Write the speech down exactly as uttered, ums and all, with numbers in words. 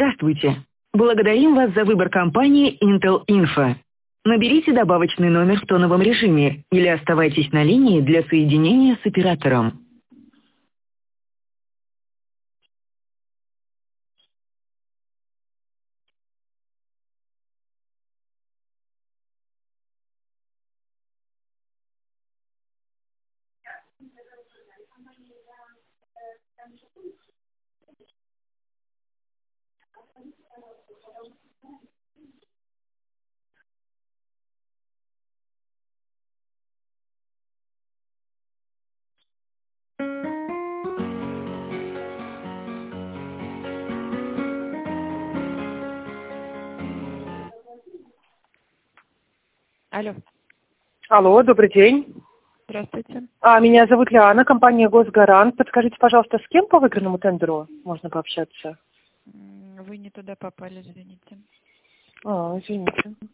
Здравствуйте. Благодарим вас за выбор компании Intel Info. Наберите добавочный номер в тоновом режиме или оставайтесь на линии для соединения с оператором. Алло, Алло, добрый день. здравствуйте. А, меня зовут Лиана, компания «Госгарант». Подскажите, пожалуйста, с кем по выигранному тендеру можно пообщаться? М, Вы не туда попали, извините. А, извините.